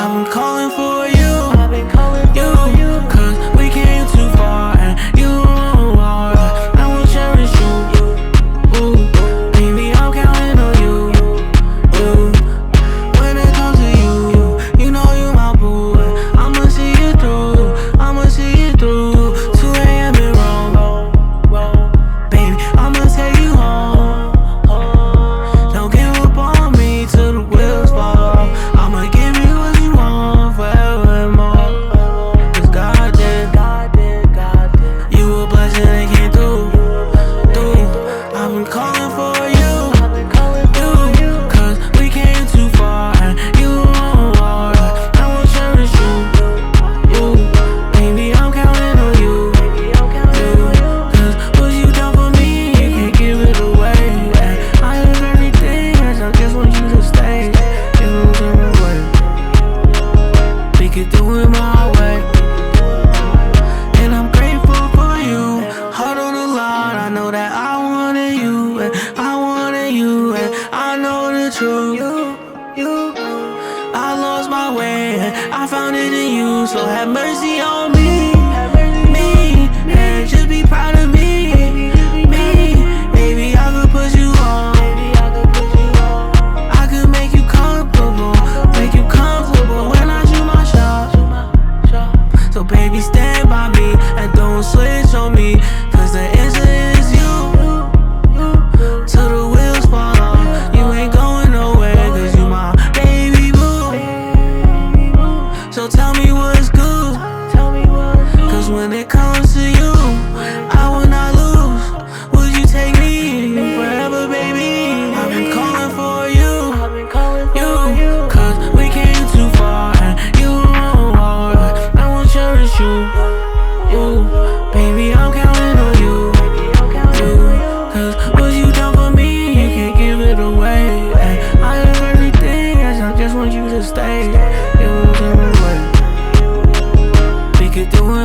I've been calling for you, cause we came too far and you are. I will cherish you, ooh. Baby, I'm counting on you, ooh. When it comes to you, you know you my boo. I'ma see you through, I'ma see you through. 2 a.m. in Rome, baby, I'ma take you home. Don't give up on me till the wheels fall off. I'ma give you what you want forever and more. Cause God did, you a blessing that came through. I've been calling for you, cause we came too far and you are. I will cherish you, baby, I'm counting on you, cause what you done for me, you can't give it away. I have everything, I just want you to stay. You know what I'm saying? We could do it my way, and I'm grateful for you. Heart on the line, I know that I wanted you, and I wanted you, and I know the truth. I lost my way, and I found it in you, so have mercy on me, and just be proud of me, baby, I could put you on. I could make you comfortable when I shoot my shot. So baby, stand by me and don't switch on me, cause the answer is you. Till the wheels fall off, you ain't going nowhere, cause you my baby boo. So tell me what's good, cause when it comes to you, I will not lose. Would you take me forever, baby? I've been calling for you, cause we came too far and you are. I will cherish you, baby, I'm counting on you, cause what you done for me, you can't give it away. I have everything, I just want you to stay. You know what I'm saying? We could do it